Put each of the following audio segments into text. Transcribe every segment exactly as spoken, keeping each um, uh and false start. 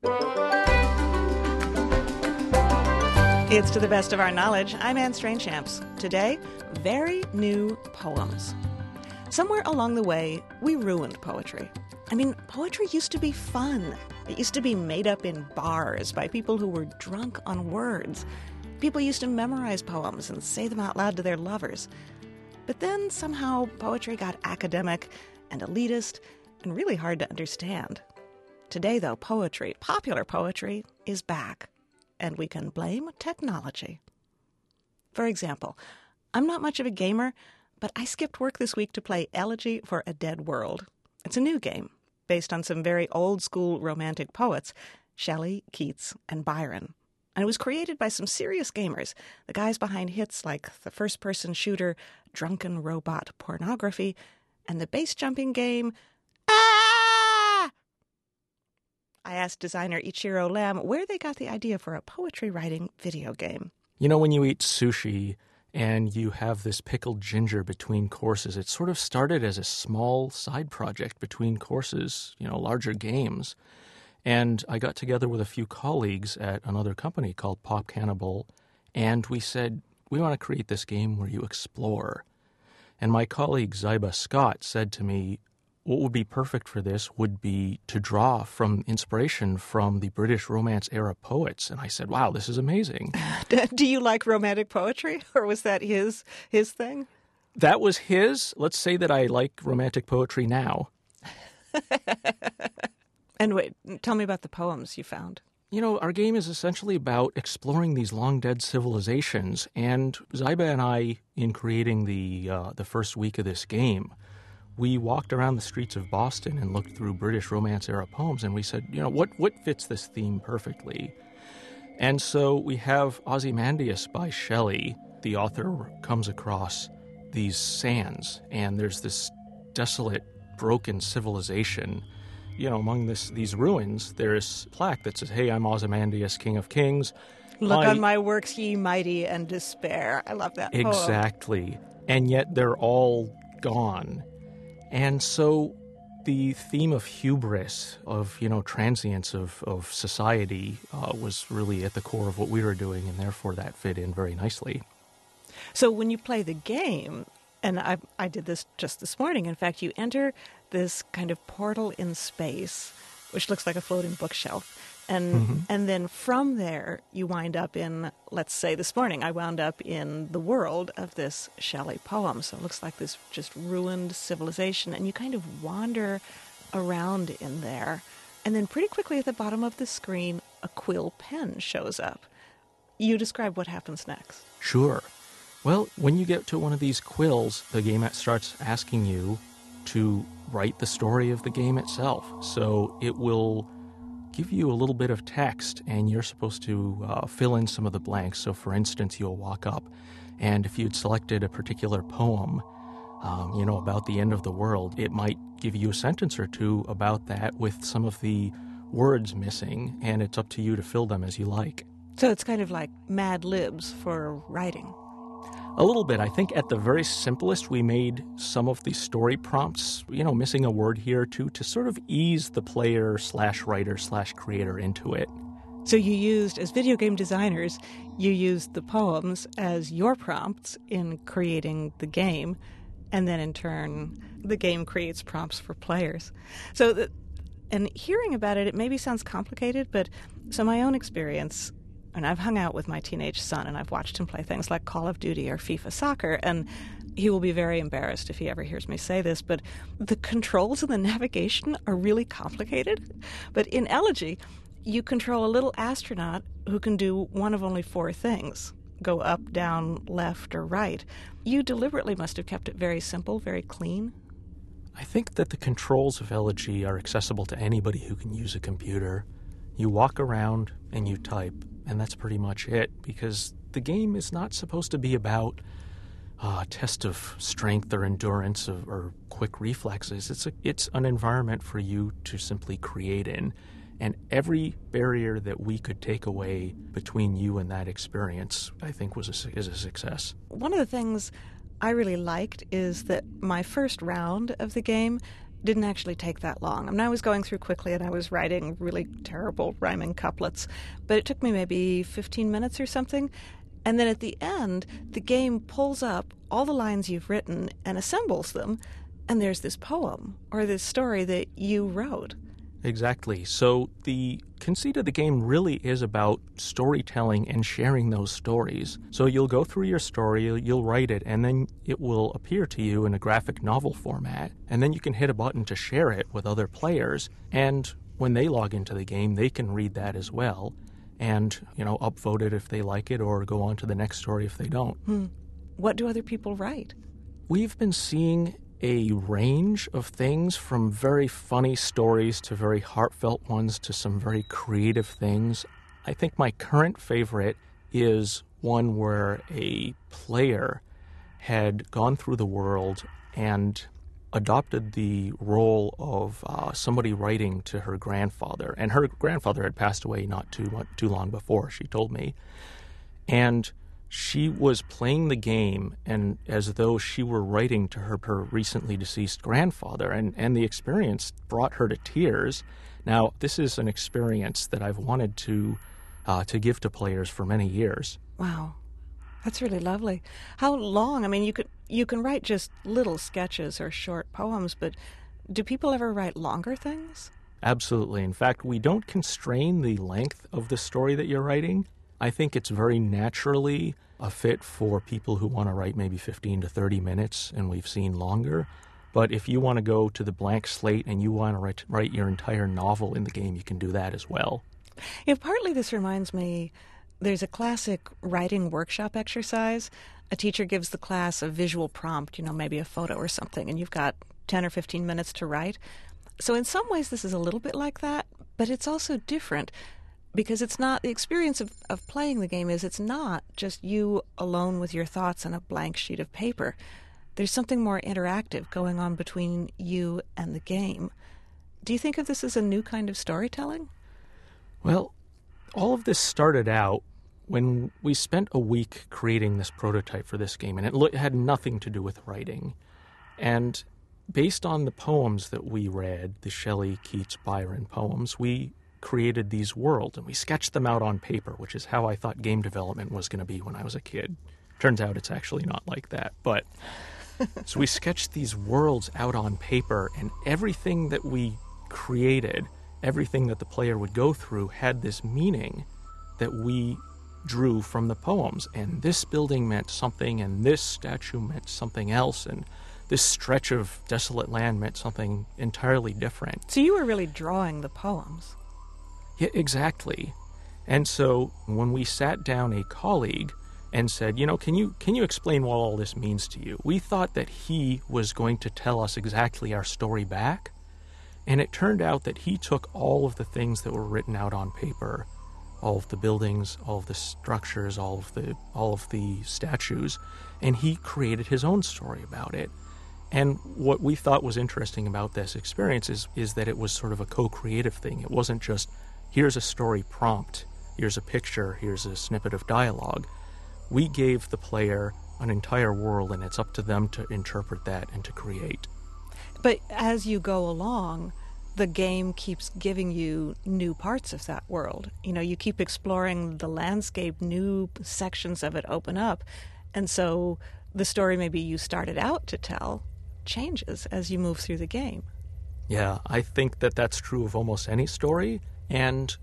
It's To the Best of Our Knowledge. I'm Anne Strainchamps. Today, very new poems. Somewhere along the way, we ruined poetry. I mean, poetry used to be fun. It used to be made up in bars by people who were drunk on words. People used to memorize poems and say them out loud to their lovers. But then somehow poetry got academic and elitist and really hard to understand. Today, though, poetry, popular poetry, is back. And we can blame technology. For example, I'm not much of a gamer, but I skipped work this week to play Elegy for a Dead World. It's a new game based on some very old-school romantic poets, Shelley, Keats, and Byron. And it was created by some serious gamers, the guys behind hits like the first-person shooter Drunken Robot Pornography and the base-jumping game Ah! I asked designer Ichiro Lam where they got the idea for a poetry-writing video game. You know, when you eat sushi and you have this pickled ginger between courses, it sort of started as a small side project between courses, you know, larger games. And I got together with a few colleagues at another company called Pop Cannibal, and we said, we want to create this game where you explore. And my colleague Zyba Scott said to me, what would be perfect for this would be to draw from inspiration from the British Romance-era poets. And I said, wow, this is amazing. Do you like romantic poetry, or was that his his thing? That was his. Let's say that I like romantic poetry now. And wait, tell me about the poems you found. You know, our game is essentially about exploring these long-dead civilizations. And Zyba and I, in creating the uh, the first week of this game, we walked around the streets of Boston and looked through British Romance-era poems, and we said, you know, what, what fits this theme perfectly? And so we have Ozymandias by Shelley. The author comes across these sands, and there's this desolate, broken civilization. You know, among this, these ruins, there's a plaque that says, hey, I'm Ozymandias, King of Kings. Look my... on my works, ye mighty, and despair. I love that poem. Exactly. And yet they're all gone. And so the theme of hubris, of, you know, transience of, of society uh, was really at the core of what we were doing, and therefore that fit in very nicely. So when you play the game, and I, I did this just this morning, in fact, you enter this kind of portal in space, which looks like a floating bookshelf. And mm-hmm. and then from there, you wind up in, let's say this morning, I wound up in the world of this Shelley poem. So it looks like this just ruined civilization. And you kind of wander around in there. And then pretty quickly at the bottom of the screen, a quill pen shows up. You describe what happens next. Sure. Well, when you get to one of these quills, the game starts asking you to write the story of the game itself. So it will give you a little bit of text, and you're supposed to uh, fill in some of the blanks. So, for instance, you'll walk up, and if you'd selected a particular poem, um, you know, about the end of the world, it might give you a sentence or two about that with some of the words missing, and it's up to you to fill them as you like. So it's kind of like Mad Libs for writing. A little bit. I think at the very simplest, we made some of the story prompts, you know, missing a word here or two, to sort of ease the player slash writer slash creator into it. So you used, as video game designers, you used the poems as your prompts in creating the game, and then in turn, the game creates prompts for players. So, the, and hearing about it, it maybe sounds complicated, but so my own experience, and I've hung out with my teenage son, and I've watched him play things like Call of Duty or FIFA Soccer, and he will be very embarrassed if he ever hears me say this, but the controls and the navigation are really complicated. But in Elegy, you control a little astronaut who can do one of only four things: go up, down, left, or right. You deliberately must have kept it very simple, very clean. I think that the controls of Elegy are accessible to anybody who can use a computer. You walk around and you type, and that's pretty much it, because the game is not supposed to be about uh, a test of strength or endurance or, or quick reflexes. It's a, it's an environment for you to simply create in, and every barrier that we could take away between you and that experience, I think, was a, is a success. One of the things I really liked is that my first round of the game didn't actually take that long. I mean, I was going through quickly and I was writing really terrible rhyming couplets, but it took me maybe fifteen minutes or something. And then at the end, the game pulls up all the lines you've written and assembles them, and there's this poem or this story that you wrote. Exactly. So the conceit of the game really is about storytelling and sharing those stories. So you'll go through your story, you'll write it, and then it will appear to you in a graphic novel format. And then you can hit a button to share it with other players. And when they log into the game, they can read that as well and, you know, upvote it if they like it or go on to the next story if they don't. Hmm. What do other people write? We've been seeing a range of things, from very funny stories to very heartfelt ones to some very creative things. I think my current favorite is one where a player had gone through the world and adopted the role of uh, somebody writing to her grandfather. And her grandfather had passed away not too much, too long before, she told me. And she was playing the game and as though she were writing to her, her recently deceased grandfather, and, and the experience brought her to tears. Now, this is an experience that I've wanted to uh, to give to players for many years. Wow. That's really lovely. How long? I mean, you could you can write just little sketches or short poems, but do people ever write longer things? Absolutely. In fact, we don't constrain the length of the story that you're writing. I think it's very naturally a fit for people who want to write maybe fifteen to thirty minutes, and we've seen longer. But if you want to go to the blank slate and you want to write, write your entire novel in the game, you can do that as well. Yeah, partly this reminds me, there's a classic writing workshop exercise. A teacher gives the class a visual prompt, you know, maybe a photo or something, and you've got ten or fifteen minutes to write. So in some ways this is a little bit like that, but it's also different. Because it's not, the experience of, of playing the game is it's not just you alone with your thoughts on a blank sheet of paper. There's something more interactive going on between you and the game. Do you think of this as a new kind of storytelling? Well, all of this started out when we spent a week creating this prototype for this game, and it lo- had nothing to do with writing. And based on the poems that we read, the Shelley, Keats, Byron poems, we created these worlds, and we sketched them out on paper, which is how I thought game development was going to be when I was a kid. Turns out it's actually not like that. But so we sketched these worlds out on paper, and everything that we created, everything that the player would go through, had this meaning that we drew from the poems. And this building meant something, and this statue meant something else, and this stretch of desolate land meant something entirely different. So you were really drawing the poems. Yeah, exactly. And so when we sat down a colleague and said, you know, can you can you explain what all this means to you? We thought that he was going to tell us exactly our story back. And it turned out that he took all of the things that were written out on paper, all of the buildings, all of the structures, all of the all of the statues, and he created his own story about it. And what we thought was interesting about this experience is, is that it was sort of a co-creative thing. It wasn't just, here's a story prompt, here's a picture, here's a snippet of dialogue. We gave the player an entire world, and it's up to them to interpret that and to create. But as you go along, the game keeps giving you new parts of that world. You know, you keep exploring the landscape, new sections of it open up. And so the story maybe you started out to tell changes as you move through the game. Yeah, I think that that's true of almost any story. And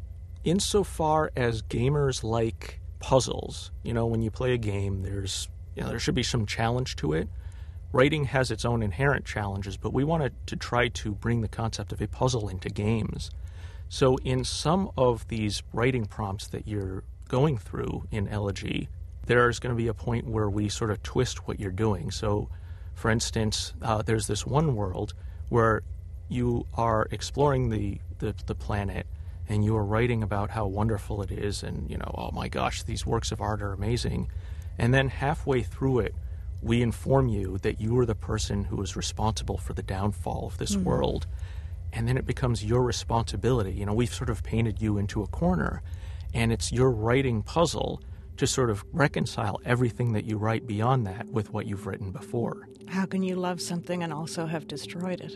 insofar as gamers like puzzles, you know, when you play a game, there's, you know, there should be some challenge to it. Writing has its own inherent challenges, but we wanted to try to bring the concept of a puzzle into games. So in some of these writing prompts that you're going through in Elegy, there's going to be a point where we sort of twist what you're doing. So, for instance, uh, there's this one world where you are exploring the, the, the planet, and you are writing about how wonderful it is, and, you know, oh my gosh, these works of art are amazing. And then halfway through it, we inform you that you are the person who is responsible for the downfall of this mm-hmm. world. And then it becomes your responsibility. You know, we've sort of painted you into a corner, and it's your writing puzzle to sort of reconcile everything that you write beyond that with what you've written before. How can you love something and also have destroyed it?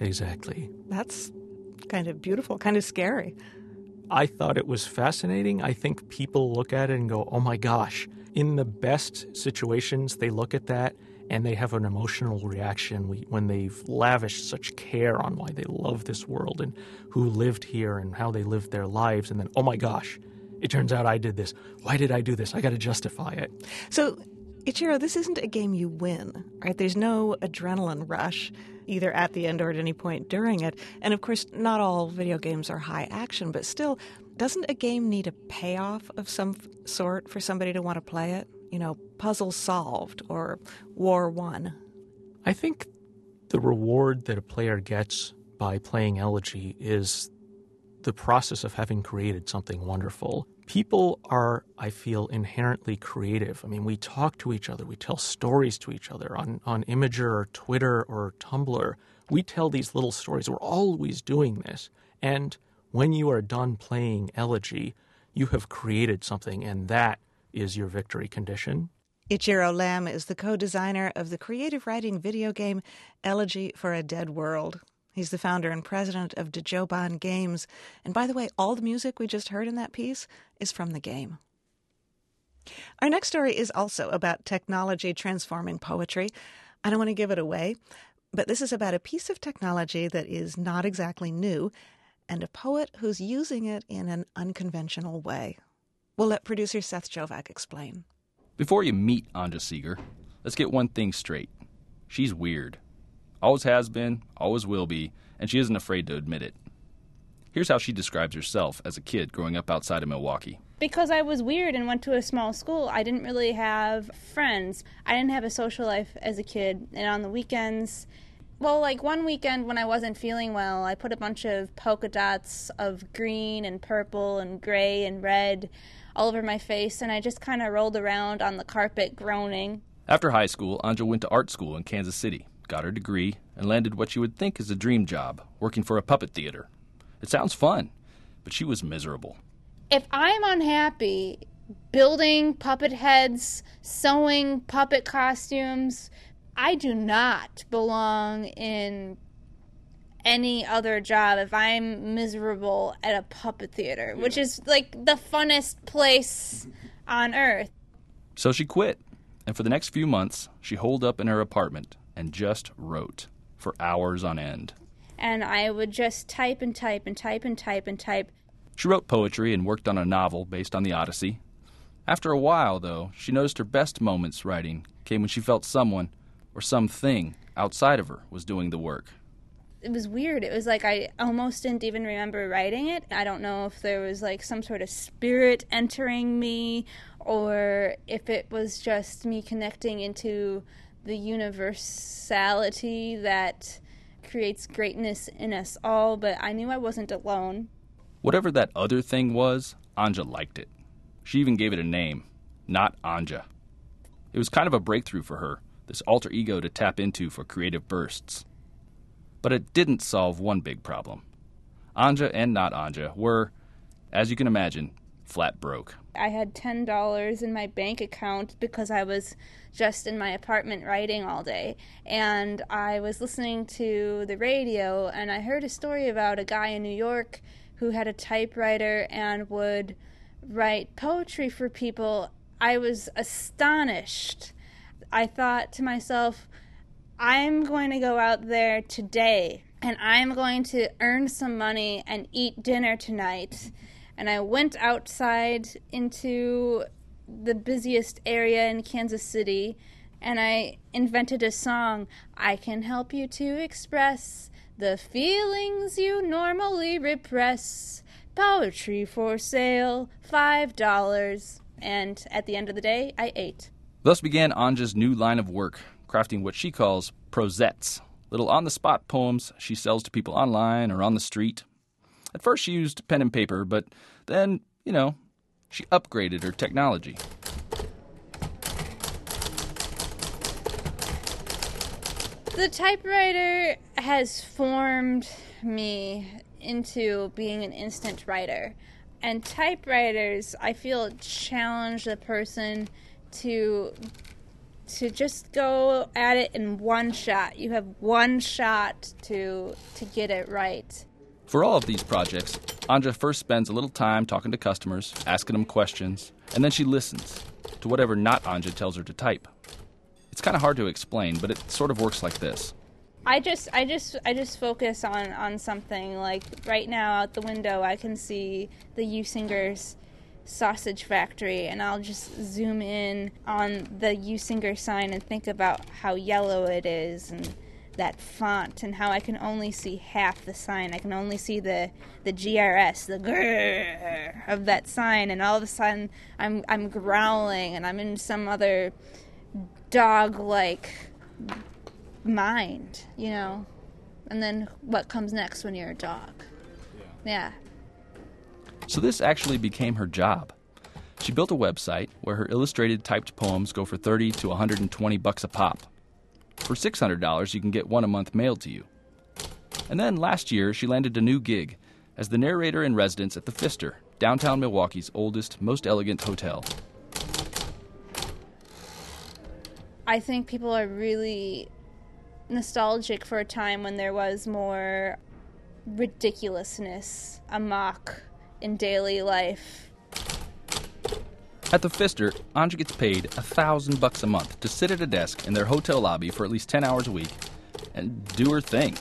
Exactly. That's kind of beautiful, kind of scary. I thought it was fascinating. I think people look at it and go, oh my gosh. In the best situations, they look at that and they have an emotional reaction when they've lavished such care on why they love this world and who lived here and how they lived their lives. And then, oh my gosh, it turns out I did this. Why did I do this? I got to justify it. So, Ichiro, this isn't a game you win, right? There's no adrenaline rush either at the end or at any point during it. And of course, not all video games are high action, but still, doesn't a game need a payoff of some sort for somebody to want to play it? You know, puzzle solved or war won. I think the reward that a player gets by playing Elegy is the process of having created something wonderful. People are, I feel, inherently creative. I mean, we talk to each other. We tell stories to each other on, on Imgur or Twitter or Tumblr. We tell these little stories. We're always doing this. And when you are done playing Elegy, you have created something, and that is your victory condition. Ichiro Lam is the co-designer of the creative writing video game Elegy for a Dead World. He's the founder and president of Dajoban Games. And by the way, all the music we just heard in that piece is from the game. Our next story is also about technology transforming poetry. I don't want to give it away, but this is about a piece of technology that is not exactly new and a poet who's using it in an unconventional way. We'll let producer Seth Jovac explain. Before you meet Anja Seeger, let's get one thing straight. She's weird. Always has been, always will be, and she isn't afraid to admit it. Here's how she describes herself as a kid growing up outside of Milwaukee. Because I was weird and went to a small school, I didn't really have friends. I didn't have a social life as a kid, and on the weekends, well, like one weekend when I wasn't feeling well, I put a bunch of polka dots of green and purple and gray and red all over my face, and I just kind of rolled around on the carpet groaning. After high school, Anja went to art school in Kansas City, got her degree, and landed what you would think is a dream job, working for a puppet theater. It sounds fun, but she was miserable. If I'm unhappy building puppet heads, sewing puppet costumes, I do not belong in any other job if I'm miserable at a puppet theater, which is like the funnest place on earth. So she quit, and for the next few months, she holed up in her apartment and just wrote for hours on end. And I would just type and type and type and type and type. She wrote poetry and worked on a novel based on the Odyssey. After a while, though, she noticed her best moments writing came when she felt someone or something outside of her was doing the work. It was weird. It was like I almost didn't even remember writing it. I don't know if there was like some sort of spirit entering me or if it was just me connecting into the universality that creates greatness in us all, but I knew I wasn't alone. Whatever that other thing was, Anja liked it. She even gave it a name, Not Anja. It was kind of a breakthrough for her, this alter ego to tap into for creative bursts. But it didn't solve one big problem. Anja and Not Anja were, as you can imagine, flat broke. I had ten dollars in my bank account because I was just in my apartment writing all day. And I was listening to the radio, and I heard a story about a guy in New York who had a typewriter and would write poetry for people. I was astonished. I thought to myself, I'm going to go out there today, and I'm going to earn some money and eat dinner tonight. And I went outside into the busiest area in Kansas City, and I invented a song. I can help you to express the feelings you normally repress. Poetry for sale, five dollars. And at the end of the day, I ate. Thus began Anja's new line of work, crafting what she calls prosettes, little on-the-spot poems she sells to people online or on the street. At first she used pen and paper, but then, you know, she upgraded her technology. The typewriter has formed me into being an instant writer. And typewriters, I feel, challenge the person to to just go at it in one shot. You have one shot to to get it right. For all of these projects, Anja first spends a little time talking to customers, asking them questions, and then she listens to whatever not Anja tells her to type. It's kind of hard to explain, but it sort of works like this. I just I just I just focus on, on something. Like right now out the window I can see the Usinger's sausage factory, and I'll just zoom in on the Usinger sign and think about how yellow it is and that font, and how I can only see half the sign. I can only see the the G R S, the grrr of that sign, and all of a sudden I'm I'm growling and I'm in some other dog-like mind, you know. And then what comes next when you're a dog? Yeah. So this actually became her job. She built a website where her illustrated typed poems go for thirty to one hundred twenty bucks a pop. For six hundred dollars, you can get one a month mailed to you. And then last year, she landed a new gig as the narrator in residence at the Pfister, downtown Milwaukee's oldest, most elegant hotel. I think people are really nostalgic for a time when there was more ridiculousness amok in daily life. At the Pfister, Anja gets paid a thousand bucks a month to sit at a desk in their hotel lobby for at least ten hours a week and do her thing.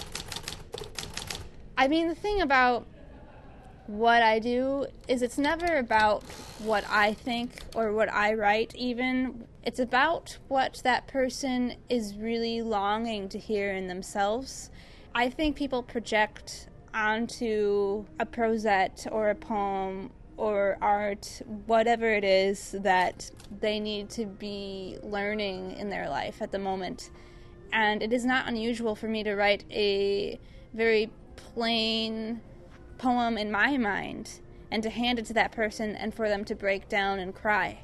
I mean, the thing about what I do is it's never about what I think or what I write even. It's about what that person is really longing to hear in themselves. I think people project onto a prosette or a poem or art, whatever it is that they need to be learning in their life at the moment. And it is not unusual for me to write a very plain poem in my mind and to hand it to that person and for them to break down and cry.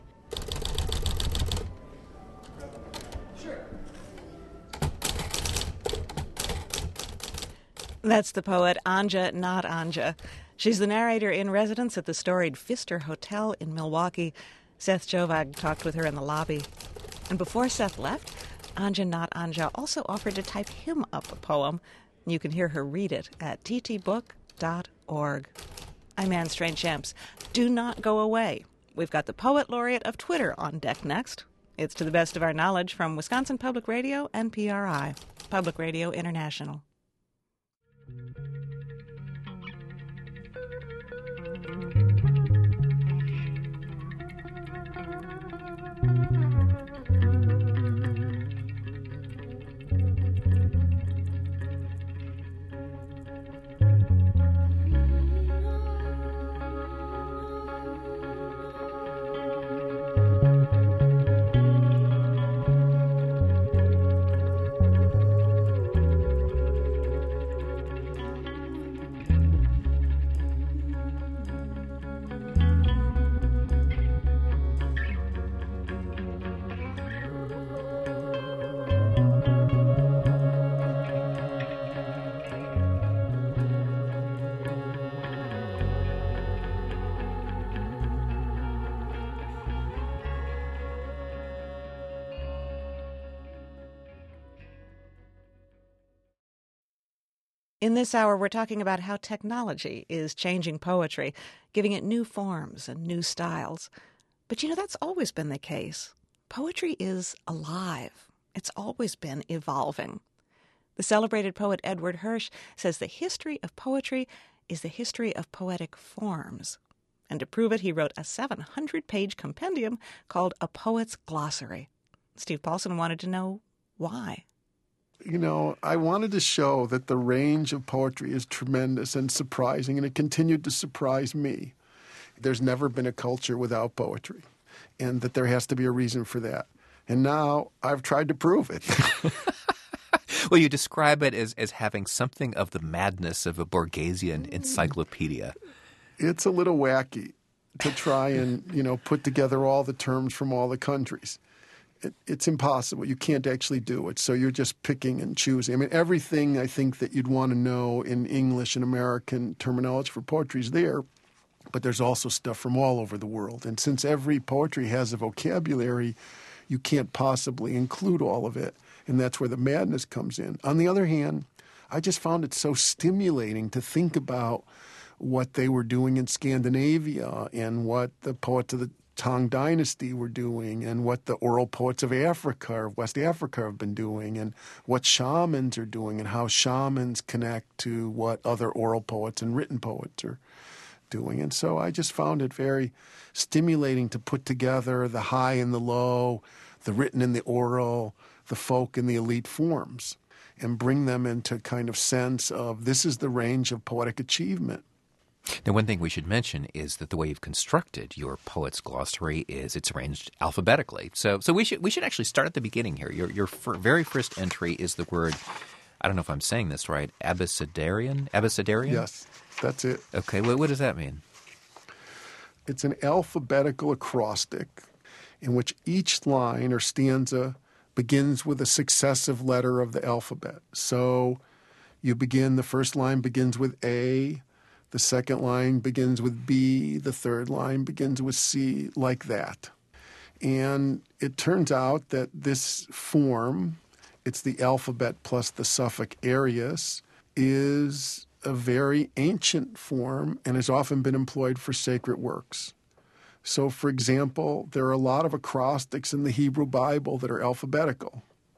That's the poet Anja Not Anja. She's the narrator in residence at the storied Pfister Hotel in Milwaukee. Seth Jovag talked with her in the lobby. And before Seth left, Anja Not Anja also offered to type him up a poem. You can hear her read it at t t book dot org. I'm Anne Strange-Shamps. Do not go away. We've got the Poet Laureate of Twitter on deck next. It's to the best of our knowledge from Wisconsin Public Radio and P R I, Public Radio International. In this hour, we're talking about how technology is changing poetry, giving it new forms and new styles. But, you know, that's always been the case. Poetry is alive. It's always been evolving. The celebrated poet Edward Hirsch says the history of poetry is the history of poetic forms. And to prove it, he wrote a seven hundred page compendium called A Poet's Glossary. Steve Paulson wanted to know why. You know, I wanted to show that the range of poetry is tremendous and surprising, and it continued to surprise me. There's never been a culture without poetry, and that there has to be a reason for that. And now I've tried to prove it. Well, you describe it as, as having something of the madness of a Borgesian encyclopedia. It's a little wacky to try and, you know, put together all the terms from all the countries. It, it's impossible. You can't actually do it. So you're just picking and choosing. I mean, everything I think that you'd want to know in English and American terminology for poetry is there, but there's also stuff from all over the world. And since every poetry has a vocabulary, you can't possibly include all of it, and that's where the madness comes in. On the other hand, I just found it so stimulating to think about what they were doing in Scandinavia and what the poets of the Tang Dynasty were doing and what the oral poets of Africa or West Africa have been doing and what shamans are doing and how shamans connect to what other oral poets and written poets are doing. And so I just found it very stimulating to put together the high and the low, the written and the oral, the folk and the elite forms, and bring them into kind of sense of this is the range of poetic achievement. Now, one thing we should mention is that the way you've constructed your poet's glossary is it's arranged alphabetically. So, so we should we should actually start at the beginning here. Your your fir- very first entry is the word, I don't know if I'm saying this right, abecedarian? Abecedarian? Yes, that's it. Okay, well, what does that mean? It's an alphabetical acrostic in which each line or stanza begins with a successive letter of the alphabet. So you begin, the first line begins with A, the second line begins with B, the third line begins with C, like that. And it turns out that this form, it's the alphabet plus the suffix arius, is a very ancient form and has often been employed for sacred works. So, for example, there are a lot of acrostics in the Hebrew Bible that are alphabetical.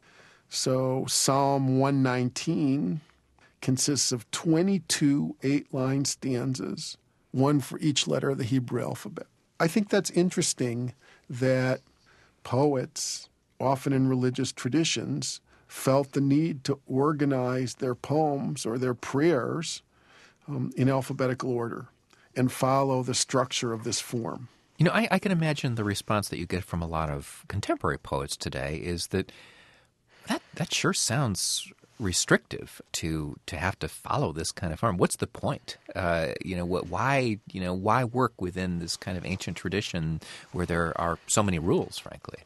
So Psalm one nineteen consists of twenty-two eight-line stanzas, one for each letter of the Hebrew alphabet. I think that's interesting that poets, often in religious traditions, felt the need to organize their poems or their prayers um, in alphabetical order and follow the structure of this form. You know, I, I can imagine the response that you get from a lot of contemporary poets today is that that, that sure sounds restrictive to to have to follow this kind of form. What's the point? Uh, you know, what? Why? You know, why work within this kind of ancient tradition where there are so many rules? Frankly,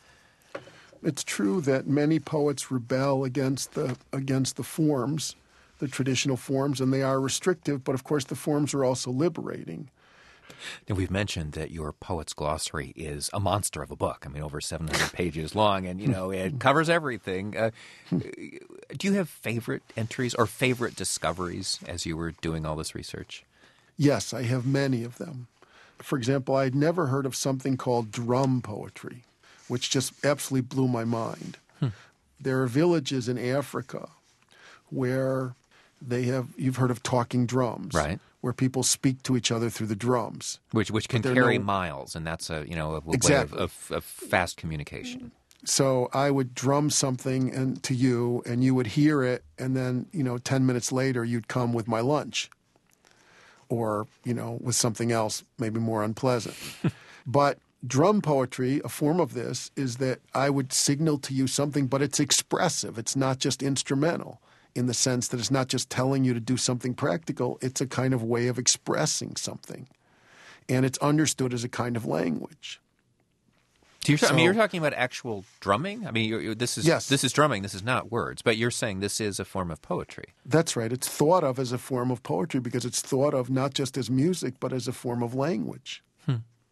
it's true that many poets rebel against the against the forms, the traditional forms, and they are restrictive. But of course, the forms are also liberating. Now, we've mentioned that your poet's glossary is a monster of a book. I mean, over seven hundred pages long, and, you know, it covers everything. Uh, do you have favorite entries or favorite discoveries as you were doing all this research? Yes, I have many of them. For example, I'd never heard of something called drum poetry, which just absolutely blew my mind. Hmm. There are villages in Africa where they have, you've heard of talking drums. Right. Where people speak to each other through the drums. Which which can carry no... miles, and that's a, you know, a exactly. way of, of, of fast communication. So I would drum something and, to you, and you would hear it, and then, you know, ten minutes later you'd come with my lunch. Or, you know, with something else, maybe more unpleasant. But drum poetry, a form of this, is that I would signal to you something, but it's expressive. It's not just instrumental, in the sense that it's not just telling you to do something practical. It's a kind of way of expressing something. And it's understood as a kind of language. So you're, so, I mean, you're talking about actual drumming? I mean, you're, you're, this is yes. this is drumming. This is not words. But you're saying this is a form of poetry. That's right. It's thought of as a form of poetry because it's thought of not just as music, but as a form of language. Hmm.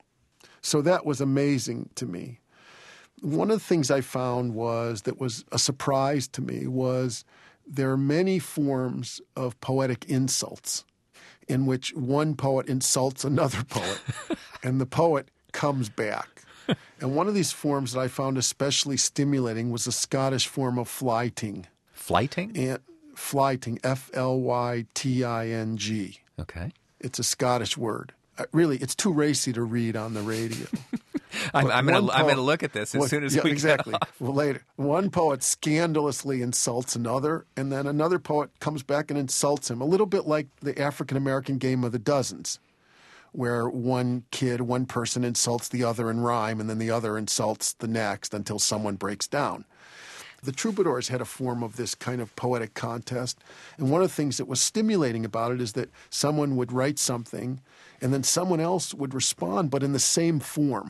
So that was amazing to me. One of the things I found was that was a surprise to me was there are many forms of poetic insults in which one poet insults another poet, and the poet comes back. And one of these forms that I found especially stimulating was the Scottish form of flyting. Flyting? And flyting, F L Y T I N G. Okay. It's a Scottish word. Uh, really, it's too racy to read on the radio. I'm, I'm going to look at this as well, soon as yeah, we exactly. get off. Well, later. One poet scandalously insults another, and then another poet comes back and insults him. A little bit like the African-American game of the dozens, where one kid, one person insults the other in rhyme, and then the other insults the next until someone breaks down. The troubadours had a form of this kind of poetic contest, and one of the things that was stimulating about it is that someone would write something, and then someone else would respond, but in the same form.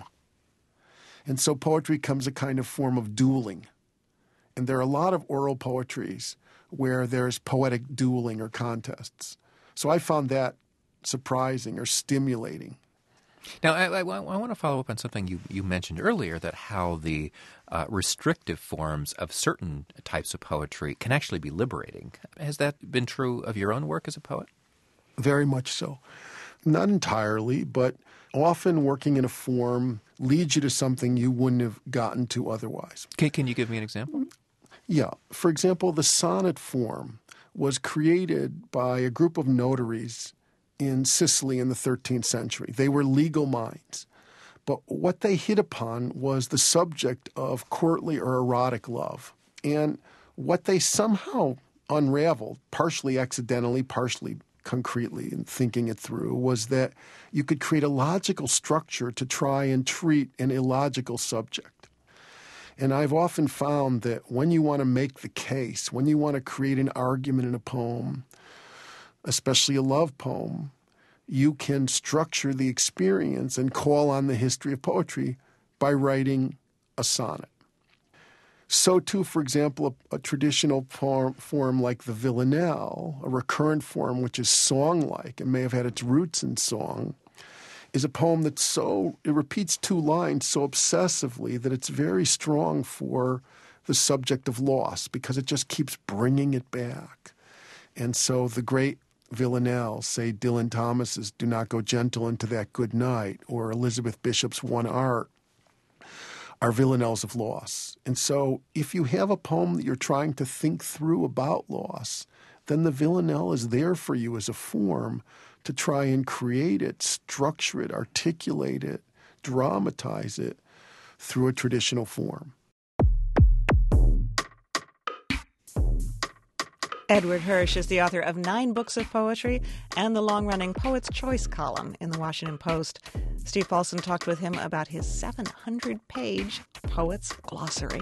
And so poetry becomes a kind of form of dueling. And there are a lot of oral poetries where there's poetic dueling or contests. So I found that surprising or stimulating. Now, I, I, I want to follow up on something you, you mentioned earlier, that how the uh, restrictive forms of certain types of poetry can actually be liberating. Has that been true of your own work as a poet? Very much so. Not entirely, but often working in a form leads you to something you wouldn't have gotten to otherwise. Can, can you give me an example? Yeah. For example, the sonnet form was created by a group of notaries in Sicily in the thirteenth century. They were legal minds. But what they hit upon was the subject of courtly or erotic love. And what they somehow unraveled, partially accidentally, partially concretely in thinking it through, was that you could create a logical structure to try and treat an illogical subject. And I've often found that when you want to make the case, when you want to create an argument in a poem, especially a love poem, you can structure the experience and call on the history of poetry by writing a sonnet. So too, for example, a, a traditional form, form like the villanelle, a recurrent form which is song-like and may have had its roots in song, is a poem that's so, it repeats two lines so obsessively that it's very strong for the subject of loss because it just keeps bringing it back. And so the great villanelle, say Dylan Thomas's Do Not Go Gentle Into That Good Night, or Elizabeth Bishop's One Art, are villanelles of loss. And so if you have a poem that you're trying to think through about loss, then the villanelle is there for you as a form to try and create it, structure it, articulate it, dramatize it through a traditional form. Edward Hirsch is the author of nine books of poetry and the long-running Poet's Choice column in the Washington Post. Steve Paulson talked with him about his seven hundred page Poet's Glossary.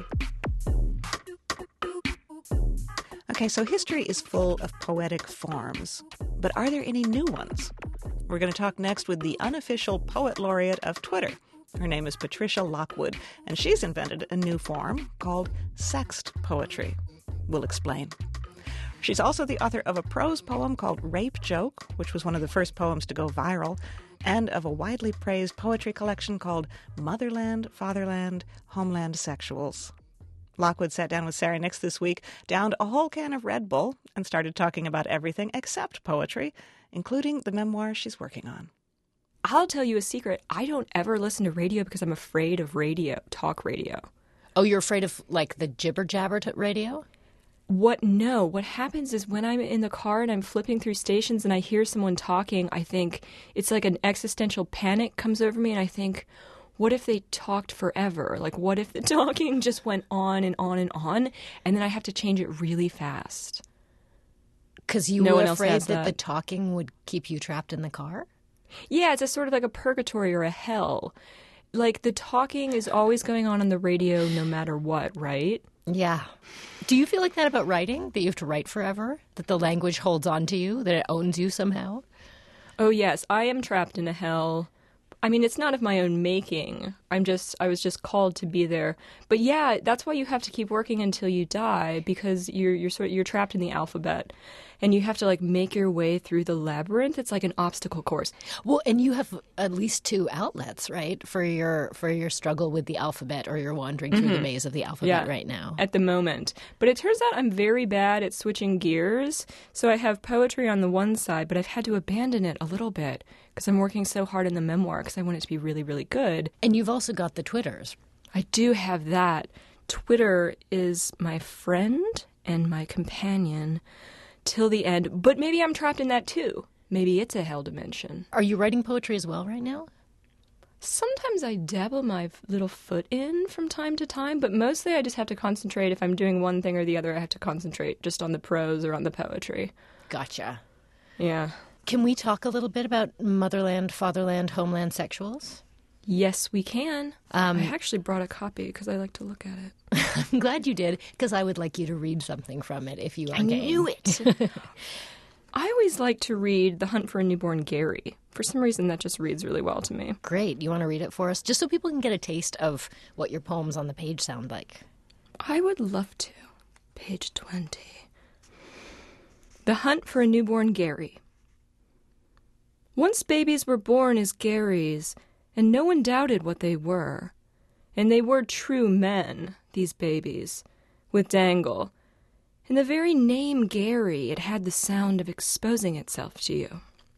Okay, so history is full of poetic forms, but are there any new ones? We're going to talk next with the unofficial poet laureate of Twitter. Her name is Patricia Lockwood, and she's invented a new form called sext poetry. We'll explain. She's also the author of a prose poem called Rape Joke, which was one of the first poems to go viral, and of a widely praised poetry collection called Motherland, Fatherland, Homeland Sexuals. Lockwood sat down with Sarah Nix this week, downed a whole can of Red Bull, and started talking about everything except poetry, including the memoir she's working on. I'll tell you a secret. I don't ever listen to radio because I'm afraid of radio, talk radio. Oh, you're afraid of, like, the jibber-jabber t- radio? What? No. What happens is when I'm in the car and I'm flipping through stations and I hear someone talking, I think it's like an existential panic comes over me, and I think, what if they talked forever? Like, what if the talking just went on and on and on, and then I have to change it really fast? Because you No were one else afraid has that that. the talking would keep you trapped in the car? Yeah, it's a sort of like a purgatory or a hell. Like, the talking is always going on on the radio no matter what, right? Yeah. Do you feel like that about writing? That you have to write forever? That the language holds on to you? That it owns you somehow? Oh, yes, I am trapped in a hell. I mean, it's not of my own making. I'm just, I was just called to be there. But yeah, that's why you have to keep working until you die, because you're you're sort of, you're trapped in the alphabet, and you have to like make your way through the labyrinth. It's like an obstacle course. Well, and you have at least two outlets, right, for your for your struggle with the alphabet, or you're wandering through the maze of the alphabet Yeah, right now. at the moment. But it turns out I'm very bad at switching gears. So I have poetry on the one side, but I've had to abandon it a little bit because I'm working so hard in the memoir because I want it to be really, really good. And you've also got the Twitters. I do have that. Twitter is my friend and my companion till the end. But maybe I'm trapped in that too. Maybe it's a hell dimension. Are you writing poetry as well right now? Sometimes I dabble my little foot in from time to time, but mostly I just have to concentrate. If I'm doing one thing or the other, I have to concentrate just on the prose or on the poetry. Gotcha. Yeah. Can we talk a little bit about Motherland, Fatherland, Homeland Sexuals? Yes, we can. Um, I actually brought a copy because I like to look at it. I'm glad you did, because I would like you to read something from it if you are I game. knew it. I always like to read The Hunt for a Newborn Gary. For some reason, that just reads really well to me. Great. You want to read it for us? Just so people can get a taste of what your poems on the page sound like. I would love to. Page twenty. The Hunt for a Newborn Gary. Once babies were born as Garys, And no one doubted what they were. And they were true men, these babies, with dangle. In the very name Gary, it had the sound of exposing itself to you.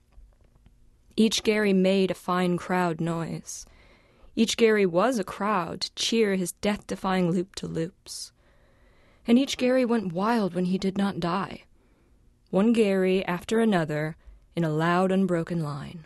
Each Gary made a fine crowd noise. Each Gary was a crowd to cheer his death-defying loop-to-loops. And each Gary went wild when he did not die. One Gary after another in a loud, unbroken line.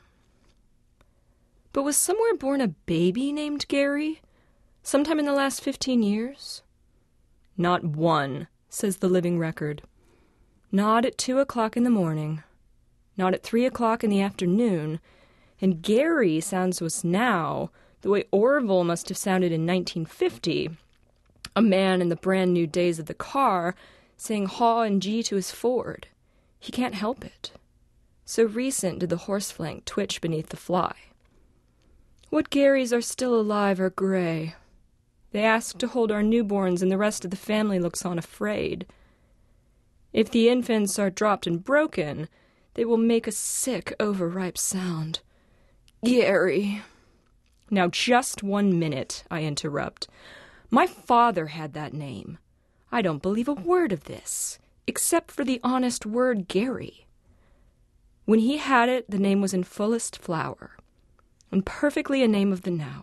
But was somewhere born a baby named Gary? Sometime in the last fifteen years? Not one, says the living record. Not at two o'clock in the morning. Not at three o'clock in the afternoon. And Gary sounds to us now the way Orville must have sounded in nineteen fifty. A man in the brand new days of the car saying haw and gee to his Ford. He can't help it. So recent did the horse flank twitch beneath the fly. What Garys are still alive are gray. They ask to hold our newborns, and the rest of the family looks on afraid. If the infants are dropped and broken, they will make a sick, overripe sound. Gary. Now just one minute, I interrupt. My father had that name. I don't believe a word of this, except for the honest word Gary. When he had it, the name was in fullest flower, and perfectly a name of the now.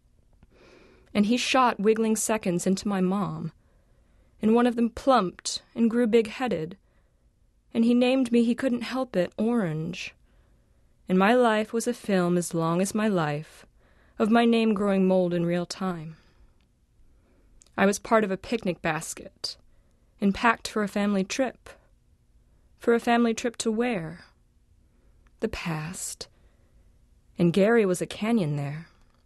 And he shot wiggling seconds into my mom, and one of them plumped and grew big-headed, and he named me, he couldn't help it, Orange. And my life was a film as long as my life, of my name growing mold in real time. I was part of a picnic basket, and packed for a family trip. For a family trip to where? The past. And Gary was a canyon there.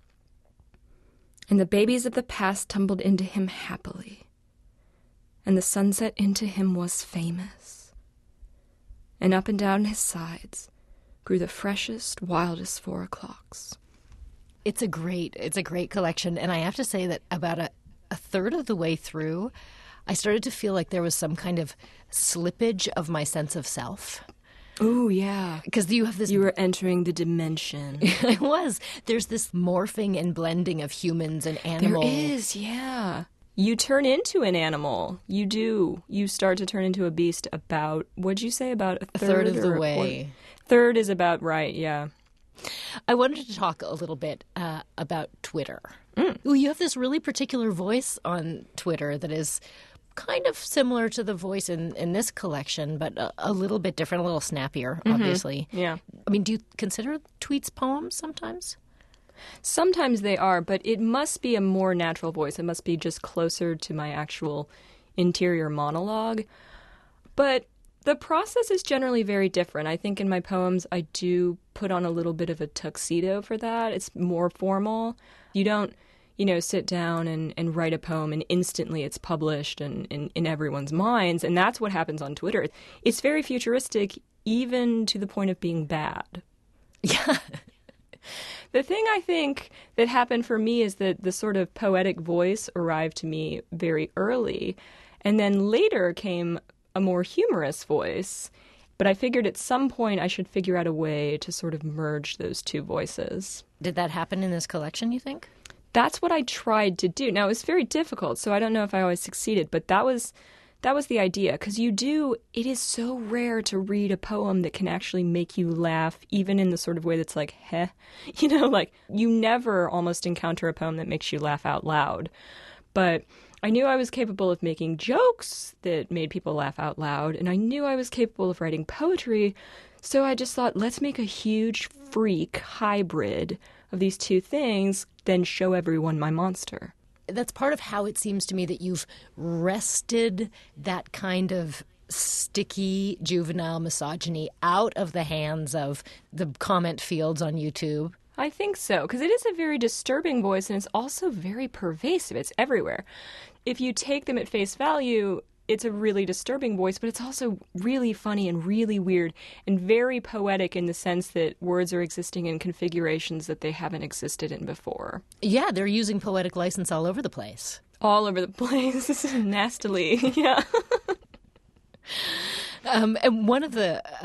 And the babies of the past tumbled into him happily. And the sunset into him was famous. And up and down his sides grew the freshest, wildest four o'clocks. It's a great, it's a great collection. And I have to say that about a, a third of the way through, I started to feel like there was some kind of slippage of my sense of self. Ooh, yeah. Because you have this... You were entering the dimension. I was. There's this morphing and blending of humans and animals. There is, yeah. You turn into an animal. You do. You start to turn into a beast about, what'd you say, about a third, a third of the or, way. Or, third is about right, yeah. I wanted to talk a little bit uh, about Twitter. Mm. Ooh, you have this really particular voice on Twitter that is kind of similar to the voice in, in this collection, but a, a little bit different, a little snappier, Mm-hmm. obviously. Yeah. I mean, do you consider tweets poems sometimes? Sometimes they are, but it must be a more natural voice. It must be just closer to my actual interior monologue. But the process is generally very different. I think in my poems, I do put on a little bit of a tuxedo for that. It's more formal. You don't, you know, sit down and, and write a poem and instantly it's published and in, in everyone's minds. And that's what happens on Twitter. It's very futuristic, even to the point of being bad. Yeah. The thing I think that happened for me is that the sort of poetic voice arrived to me very early. And then later came a more humorous voice. But I figured at some point I should figure out a way to sort of merge those two voices. Did that happen in this collection, you think? That's what I tried to do. Now, it was very difficult, so I don't know if I always succeeded, but that was that was the idea. Because you do, it is so rare to read a poem that can actually make you laugh, even in the sort of way that's like, heh. You know, like, you never almost encounter a poem that makes you laugh out loud. But I knew I was capable of making jokes that made people laugh out loud, and I knew I was capable of writing poetry, so I just thought, let's make a huge freak hybrid of these two things, then show everyone my monster. That's part of how it seems to me that you've wrested that kind of sticky juvenile misogyny out of the hands of the comment fields on YouTube. I think so, because it is a very disturbing voice, and it's also very pervasive. It's everywhere. If you take them at face value, it's a really disturbing voice, but it's also really funny and really weird and very poetic in the sense that words are existing in configurations that they haven't existed in before. Yeah, they're using poetic license all over the place. All over the place, nastily, yeah. Um, and one of the uh,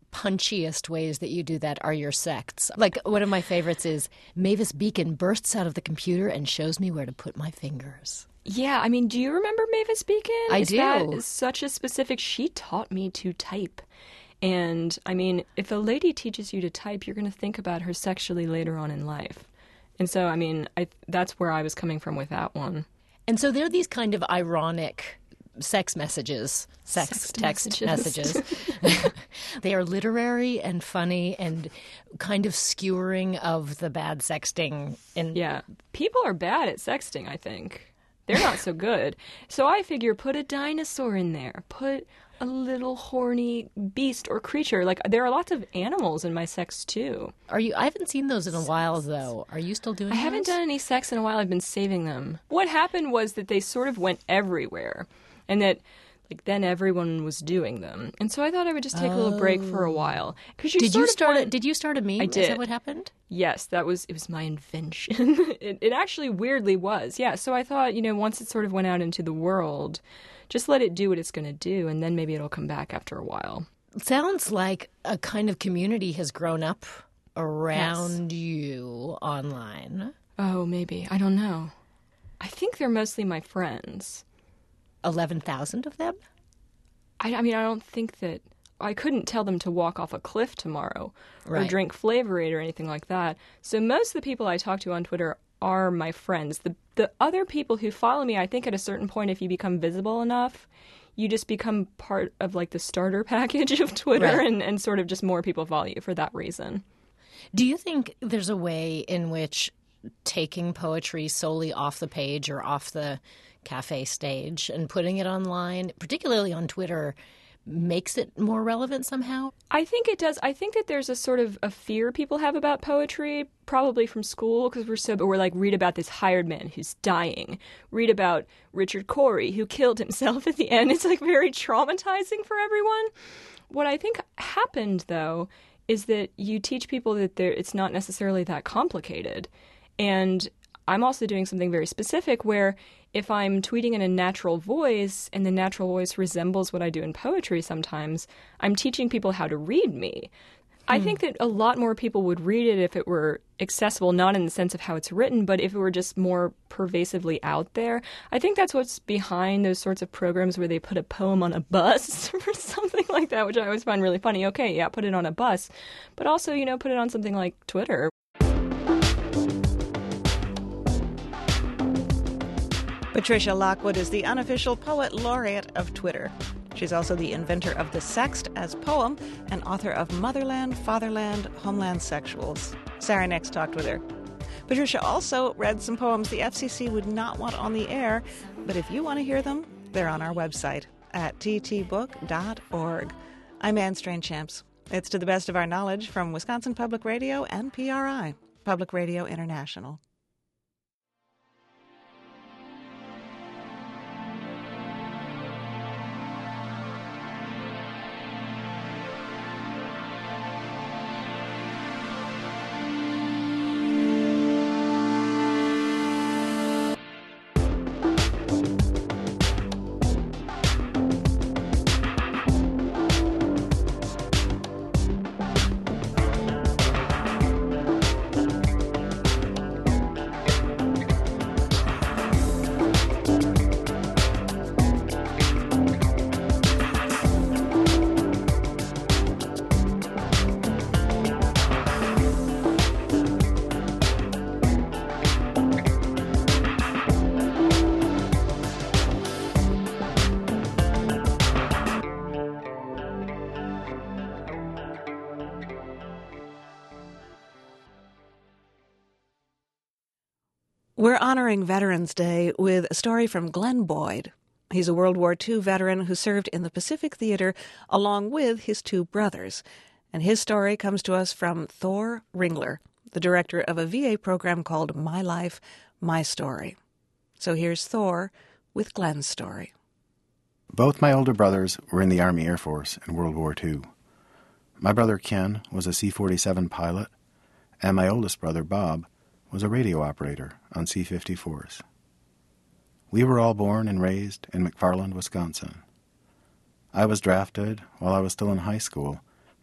punchiest ways that you do that are your sects. Like, one of my favorites is Mavis Beacon bursts out of the computer and shows me where to put my fingers. Yeah, I mean, do you remember Mavis Beacon? I is do. That is such a specific... She taught me to type. And, I mean, if a lady teaches you to type, you're going to think about her sexually later on in life. And so, I mean, I, that's where I was coming from with that one. And so there are these kind of ironic sex messages, sex Sex text messages. messages. They are literary and funny and kind of skewering of the bad sexting. And Yeah. People are bad at sexting, I think. They're not so good. So I figure put a dinosaur in there. Put a little horny beast or creature. Like, there are lots of animals in my sex, too. Are you? I haven't seen those in a while, though. Are you still doing? I haven't those? done any sex in a while. I've been saving them. What happened was that they sort of went everywhere, and that, like, then everyone was doing them. And so I thought I would just take a little break for a while. Because you Did sort you of start? want- A, did you start a meme? I Is did. that what happened? Yes, that was, it was my invention. it, it actually weirdly was. Yeah, so I thought, you know, once it sort of went out into the world, just let it do what it's going to do, and then maybe it'll come back after a while. It sounds like a kind of community has grown up around you online. Oh, maybe. I don't know. I think they're mostly my friends. Eleven thousand of them. I, I mean, I don't think that... I couldn't tell them to walk off a cliff tomorrow or Right. drink Flavor Aid or anything like that. So most of the people I talk to on Twitter are my friends. The the other people who follow me, I think at a certain point, if you become visible enough, you just become part of, like, the starter package of Twitter, Right. and, and sort of just more people follow you for that reason. Do you think there's a way in which taking poetry solely off the page or off the cafe stage and putting it online, particularly on Twitter, makes it more relevant somehow? I think it does. I think that there's a sort of a fear people have about poetry, probably from school, because we're so, but we're like, read about this hired man who's dying. Read about Richard Corey, who killed himself at the end. It's like very traumatizing for everyone. What I think happened, though, is that you teach people that there, it's not necessarily that complicated. And I'm also doing something very specific where if I'm tweeting in a natural voice and the natural voice resembles what I do in poetry sometimes, I'm teaching people how to read me. I think that a lot more people would read it if it were accessible, not in the sense of how it's written, but if it were just more pervasively out there. I think that's what's behind those sorts of programs where they put a poem on a bus or something like that, which I always find really funny. Okay, yeah, put it on a bus, but also, you know, put it on something like Twitter. Patricia Lockwood is the unofficial poet laureate of Twitter. She's also the inventor of the sext as poem and author of Motherland, Fatherland, Homeland Sexuals. Sarah Nix talked with her. Patricia also read some poems the F C C would not want on the air, but if you want to hear them, they're on our website at t t book dot org. I'm Anne Strainchamps. It's to the best of our knowledge from Wisconsin Public Radio and P R I, Public Radio International. We're honoring Veterans Day with a story from Glenn Boyd. He's a World War Two veteran who served in the Pacific Theater along with his two brothers. And his story comes to us from Thor Ringler, the director of a V A program called My Life, My Story. So here's Thor with Glenn's story. Both my older brothers were in the Army Air Force in World War Two. My brother Ken was a C forty-seven pilot, and my oldest brother Bob was a radio operator on C fifty-fours. We were all born and raised in McFarland, Wisconsin. I was drafted while I was still in high school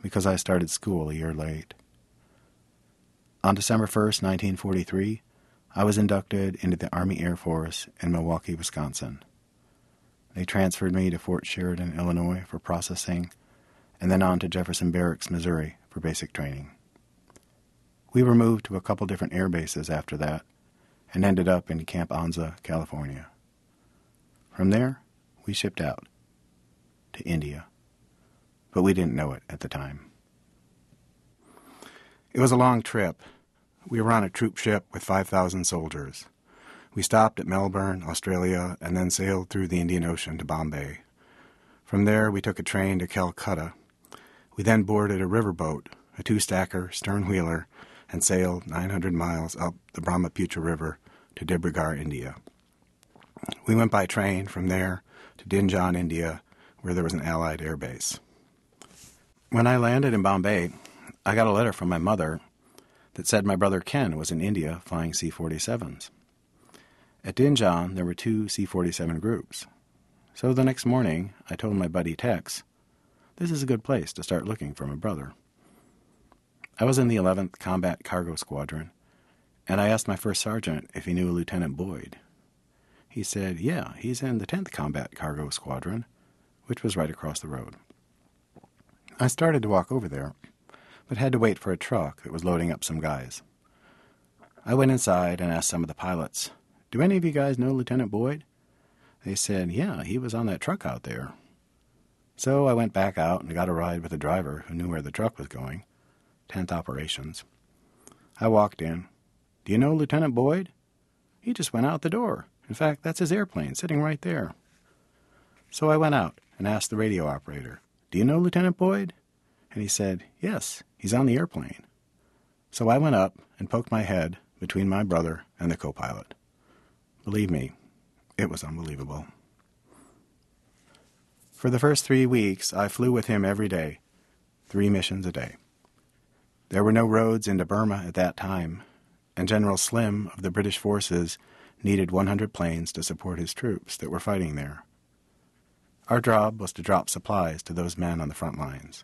because I started school a year late. On December first, nineteen forty-three, I was inducted into the Army Air Force in Milwaukee, Wisconsin. They transferred me to Fort Sheridan, Illinois for processing, and then on to Jefferson Barracks, Missouri for basic training. We were moved to a couple different air bases after that and ended up in Camp Anza, California. From there, we shipped out to India, but we didn't know it at the time. It was a long trip. We were on a troop ship with five thousand soldiers. We stopped at Melbourne, Australia, and then sailed through the Indian Ocean to Bombay. From there, we took a train to Calcutta. We then boarded a riverboat, a two-stacker, stern-wheeler, and sailed nine hundred miles up the Brahmaputra River to Dibrugarh, India. We went by train from there to Dinjan, India, where there was an Allied air base. When I landed in Bombay, I got a letter from my mother that said my brother Ken was in India flying C forty-sevens. At Dinjan, there were two C forty-seven groups. So the next morning, I told my buddy Tex, this is a good place to start looking for my brother. I was in the eleventh Combat Cargo Squadron, and I asked my first sergeant if he knew Lieutenant Boyd. He said, yeah, he's in the tenth Combat Cargo Squadron, which was right across the road. I started to walk over there, but had to wait for a truck that was loading up some guys. I went inside and asked some of the pilots, do any of you guys know Lieutenant Boyd? They said, yeah, he was on that truck out there. So I went back out and got a ride with a driver who knew where the truck was going, tenth Operations. I walked in. Do you know Lieutenant Boyd? He just went out the door. In fact, that's his airplane sitting right there. So I went out and asked the radio operator, do you know Lieutenant Boyd? And he said, yes, he's on the airplane. So I went up and poked my head between my brother and the co-pilot. Believe me, it was unbelievable. For the first three weeks, I flew with him every day, three missions a day. There were no roads into Burma at that time, and General Slim of the British forces needed one hundred planes to support his troops that were fighting there. Our job was to drop supplies to those men on the front lines.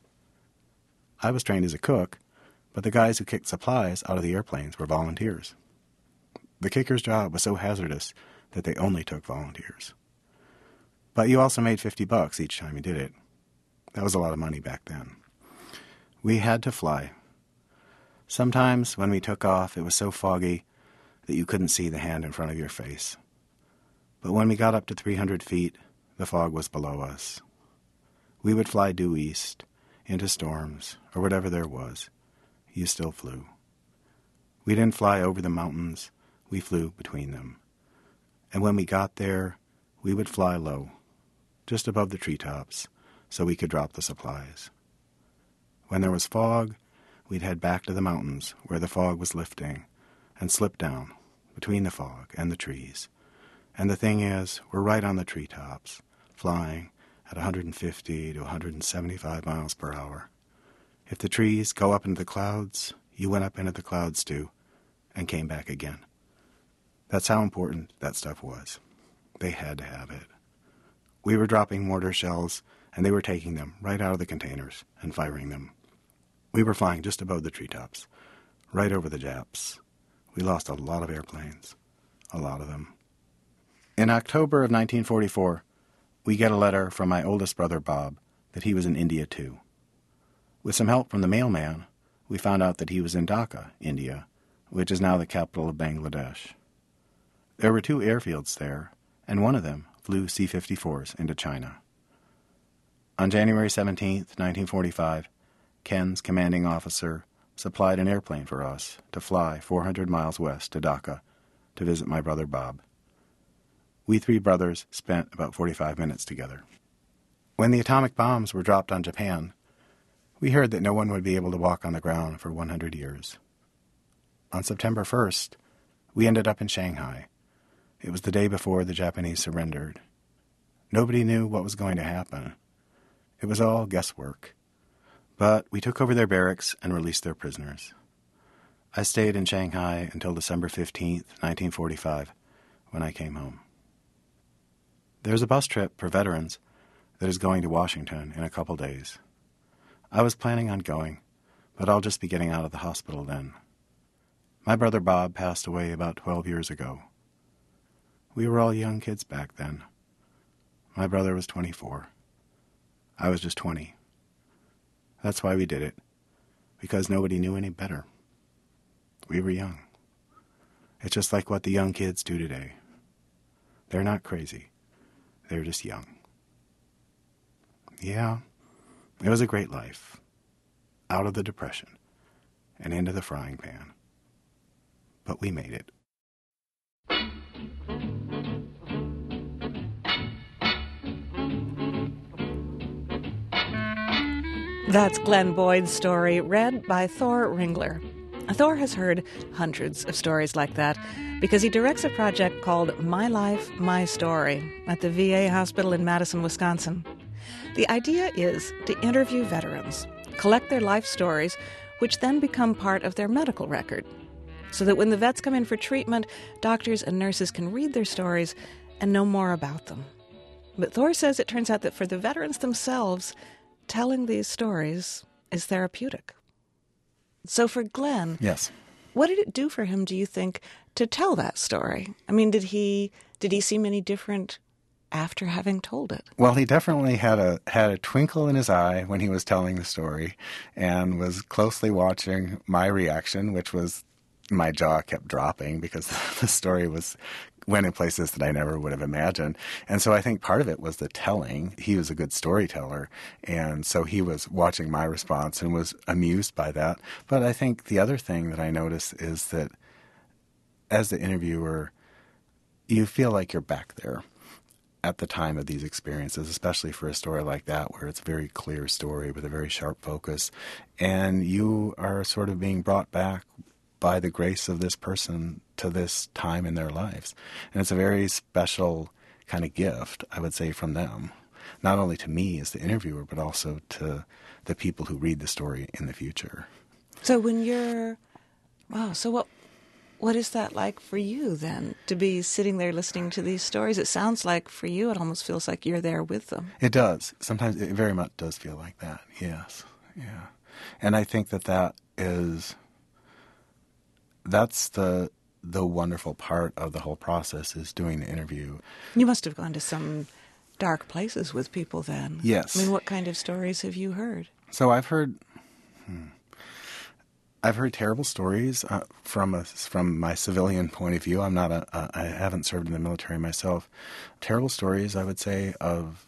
I was trained as a cook, but the guys who kicked supplies out of the airplanes were volunteers. The kicker's job was so hazardous that they only took volunteers. But you also made fifty bucks each time you did it. That was a lot of money back then. We had to fly. Sometimes when we took off, it was so foggy that you couldn't see the hand in front of your face. But when we got up to three hundred feet, the fog was below us. We would fly due east, into storms, or whatever there was. You still flew. We didn't fly over the mountains. We flew between them. And when we got there, we would fly low, just above the treetops, so we could drop the supplies. When there was fog, we'd head back to the mountains where the fog was lifting and slip down between the fog and the trees. And the thing is, we're right on the treetops, flying at one hundred fifty to one hundred seventy-five miles per hour. If the trees go up into the clouds, you went up into the clouds too, and came back again. That's how important that stuff was. They had to have it. We were dropping mortar shells, and they were taking them right out of the containers and firing them. We were flying just above the treetops, right over the Japs. We lost a lot of airplanes, a lot of them. In October of nineteen forty-four, we get a letter from my oldest brother, Bob, that he was in India too. With some help from the mailman, we found out that he was in Dhaka, India, which is now the capital of Bangladesh. There were two airfields there, and one of them flew C fifty-fours into China. On January seventeenth, nineteen forty-five, Ken's commanding officer supplied an airplane for us to fly four hundred miles west to Dhaka to visit my brother Bob. We three brothers spent about forty-five minutes together. When the atomic bombs were dropped on Japan, we heard that no one would be able to walk on the ground for one hundred years. On September first, we ended up in Shanghai. It was the day before the Japanese surrendered. Nobody knew what was going to happen. It was all guesswork. But we took over their barracks and released their prisoners. I stayed in Shanghai until December fifteenth, nineteen forty-five, when I came home. There's a bus trip for veterans that is going to Washington in a couple days. I was planning on going, but I'll just be getting out of the hospital then. My brother Bob passed away about twelve years ago. We were all young kids back then. My brother was twenty-four. I was just twenty. That's why we did it, because nobody knew any better. We were young. It's just like what the young kids do today. They're not crazy. They're just young. Yeah, it was a great life. Out of the depression and into the frying pan. But we made it. That's Glenn Boyd's story, read by Thor Ringler. Thor has heard hundreds of stories like that because he directs a project called My Life, My Story at the V A hospital in Madison, Wisconsin. The idea is to interview veterans, collect their life stories, which then become part of their medical record, so that when the vets come in for treatment, doctors and nurses can read their stories and know more about them. But Thor says it turns out that for the veterans themselves, telling these stories is therapeutic. So for Glenn, yes, what did it do for him, do you think, to tell that story? I mean, did he did he seem any different after having told it? Well, he definitely had a had a twinkle in his eye when he was telling the story and was closely watching my reaction, which was my jaw kept dropping because the story was went in places that I never would have imagined. And so I think part of it was the telling. He was a good storyteller, and so he was watching my response and was amused by that. But I think the other thing that I noticed is that as the interviewer, you feel like you're back there at the time of these experiences, especially for a story like that where it's a very clear story with a very sharp focus, and you are sort of being brought back by the grace of this person to this time in their lives. And it's a very special kind of gift, I would say, from them, not only to me as the interviewer, but also to the people who read the story in the future. So when you're, wow, so what what is that like for you then, to be sitting there listening to these stories? It sounds like for you it almost feels like you're there with them. It does. Sometimes it very much does feel like that, yes. Yeah. And I think that that is... That's the the wonderful part of the whole process, is doing the interview. You must have gone to some dark places with people then. Yes. I mean, what kind of stories have you heard? So I've heard, hmm, I've heard terrible stories uh, from a, from my civilian point of view. I'm not a, a I haven't served in the military myself. Terrible stories, I would say, of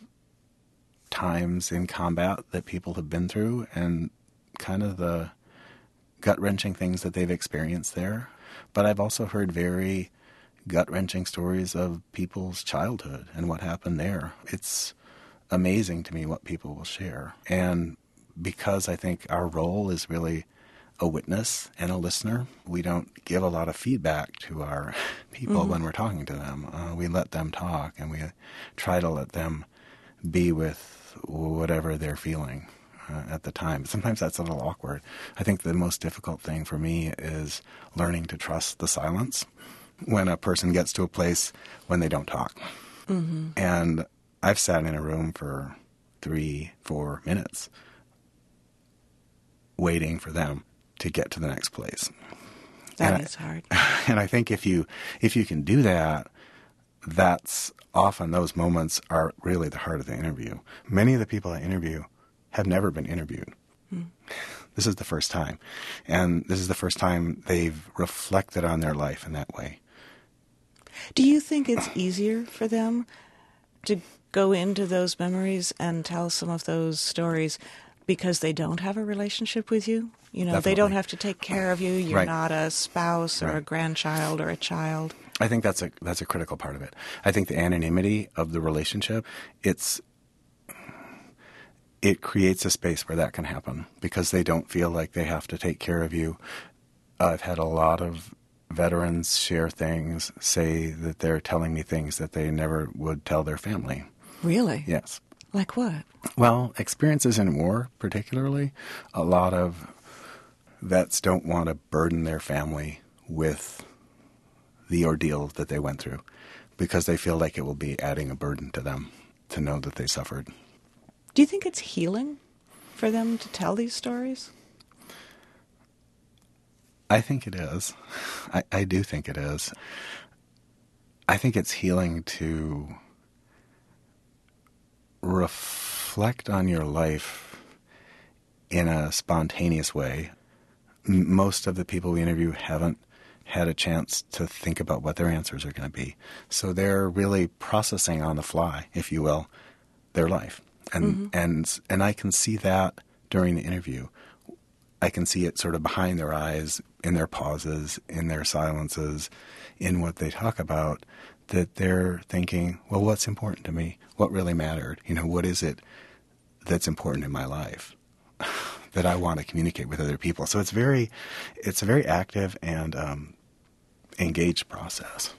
times in combat that people have been through and kind of the gut-wrenching things that they've experienced there. But I've also heard very gut-wrenching stories of people's childhood and what happened there. It's amazing to me what people will share. And because I think our role is really a witness and a listener, we don't give a lot of feedback to our people mm-hmm. when we're talking to them. Uh, we let them talk, and we try to let them be with whatever they're feeling Uh, at the time. Sometimes that's a little awkward. I think the most difficult thing for me is learning to trust the silence when a person gets to a place when they don't talk. Mm-hmm. And I've sat in a room for three, four minutes waiting for them to get to the next place. That and is I, hard. And I think if you if you can do that, that's often those moments are really the heart of the interview. Many of the people I interview have never been interviewed. Hmm. This is the first time. And this is the first time they've reflected on their life in that way. Do you think it's easier for them to go into those memories and tell some of those stories because they don't have a relationship with you? You know, Definitely. They don't have to take care of you. You're right. not a spouse or right. a grandchild or a child. I think that's a that's a critical part of it. I think the anonymity of the relationship, it's it creates a space where that can happen because they don't feel like they have to take care of you. I've had a lot of veterans share things, say that they're telling me things that they never would tell their family. Really? Yes. Like what? Well, experiences in war, particularly. A lot of vets don't want to burden their family with the ordeal that they went through because they feel like it will be adding a burden to them to know that they suffered. Do you think it's healing for them to tell these stories? I think it is. I, I do think it is. I think it's healing to reflect on your life in a spontaneous way. M- most of the people we interview haven't had a chance to think about what their answers are going to be. So they're really processing on the fly, if you will, their life. And mm-hmm. and and I can see that during the interview. I can see it sort of behind their eyes, in their pauses, in their silences, in what they talk about, that they're thinking, well, what's important to me? What really mattered? You know, what is it that's important in my life that I want to communicate with other people? So it's very, it's a very active and um, engaged process.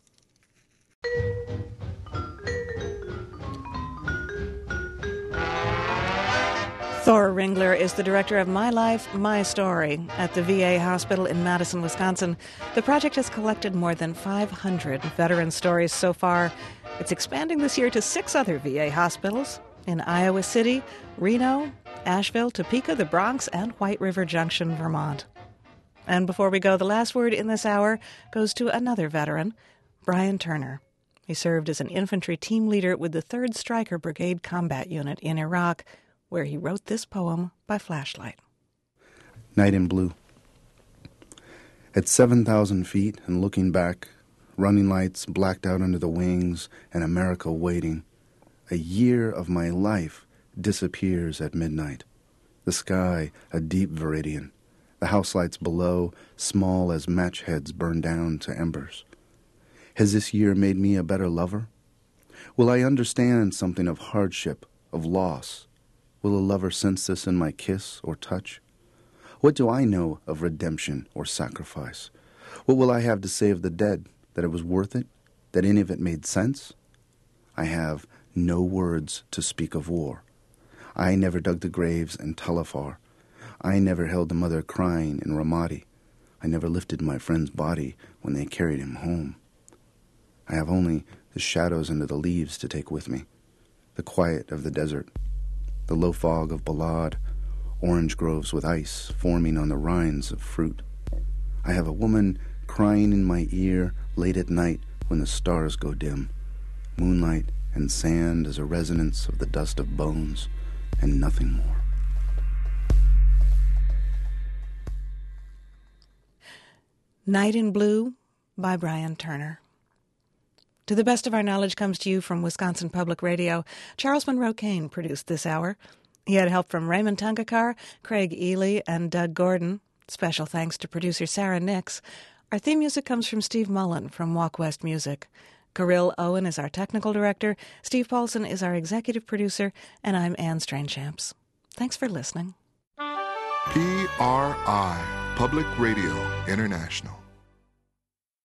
Thora Ringler is the director of My Life, My Story at the V A hospital in Madison, Wisconsin. The project has collected more than five hundred veteran stories so far. It's expanding this year to six other V A hospitals in Iowa City, Reno, Asheville, Topeka, the Bronx, and White River Junction, Vermont. And before we go, the last word in this hour goes to another veteran, Brian Turner. He served as an infantry team leader with the third Stryker Brigade Combat Unit in Iraq, where he wrote this poem by flashlight. Night in Blue. At seven thousand feet and looking back, running lights blacked out under the wings and America waiting, a year of my life disappears at midnight. The sky a deep viridian, the house lights below small as match heads burned down to embers. Has this year made me a better lover? Will I understand something of hardship, of loss? Will a lover sense this in my kiss or touch? What do I know of redemption or sacrifice? What will I have to say of the dead? That it was worth it? That any of it made sense? I have no words to speak of war. I never dug the graves in Talafar. I never held the mother crying in Ramadi. I never lifted my friend's body when they carried him home. I have only the shadows under the leaves to take with me, the quiet of the desert, the low fog of Balad, orange groves with ice forming on the rinds of fruit. I have a woman crying in my ear late at night when the stars go dim. Moonlight and sand as a resonance of the dust of bones, and nothing more. Night in Blue by Brian Turner. To the Best of Our Knowledge comes to you from Wisconsin Public Radio. Charles Monroe Kane produced this hour. He had help from Raymond Tungakar, Craig Ely, and Doug Gordon. Special thanks to producer Sarah Nix. Our theme music comes from Steve Mullen from Walk West Music. Kirill Owen is our technical director, Steve Paulson is our executive producer, and I'm Anne Strainchamps. Thanks for listening. P R I, Public Radio International.